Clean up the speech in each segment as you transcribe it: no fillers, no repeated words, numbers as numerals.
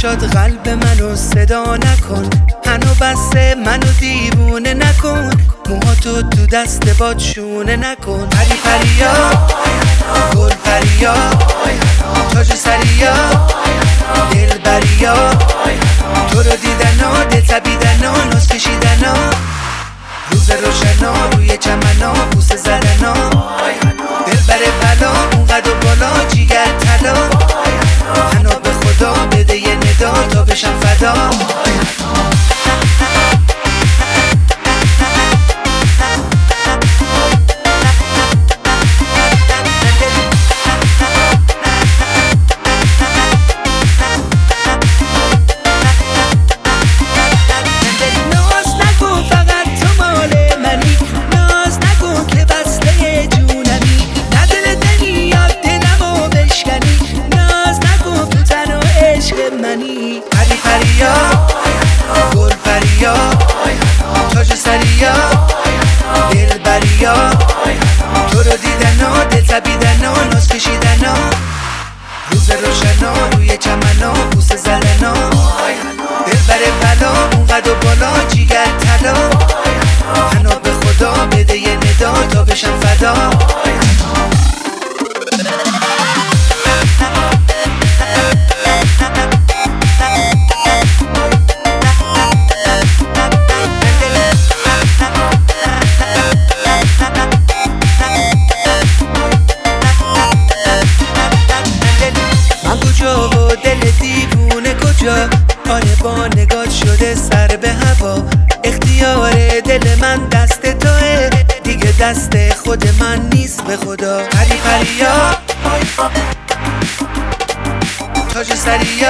چشات قلب منو صدا نکن، هنو بسته منو دیوونه نکن، موهاتو تو دست باد شونه نکن. پری پریا گل پریا تاج سریا دل بریا، تو رو دیدنا دل تبیدنا ناز کشیدنا، روز روشنا روی چمنا بوسه زدنا، دل بره بلا اونقدر بالا جیگر طلا، منو به خدا بده یه ندا تا بشم فدا. پری پریا گل پریا تاج سریا دل بریا، تو رو دیدنا دل تبیدنا ناز کشیدنا، روز روشنا روی چمنا بوسه زدنا، دل بره بلا اونقدر بالا جیگر طلا، منو به خدا بده یه ندا تا بشم فدا. کجا و دل دیوونه کجا، آره با نگات شده سر به هوا، اختیار دل من دست توه دیگه دست خود من نیست به خدا. پری پریا تاج سریا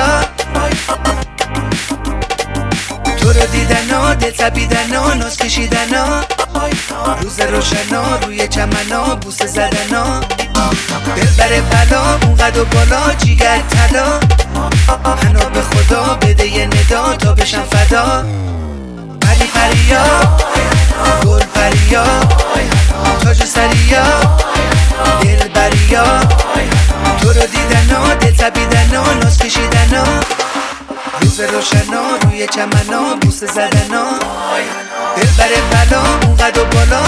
تو رو دیدنا دل تبیدنا ناز کشیدنا، روز روشنا روی چمنا بوسه زدنا، دل بره بلا اونقدر بالا جیگر طلا، منو به خدا بده یه ندا تا بشم فدا. پری پریا گل پریا تاج سریا دل بریا، تو رو دیدنا دل تبیدنا ناز کشیدنا، روز روشنا روی چمنا بوسه زدنا، دل بره بلا اونقدر بالا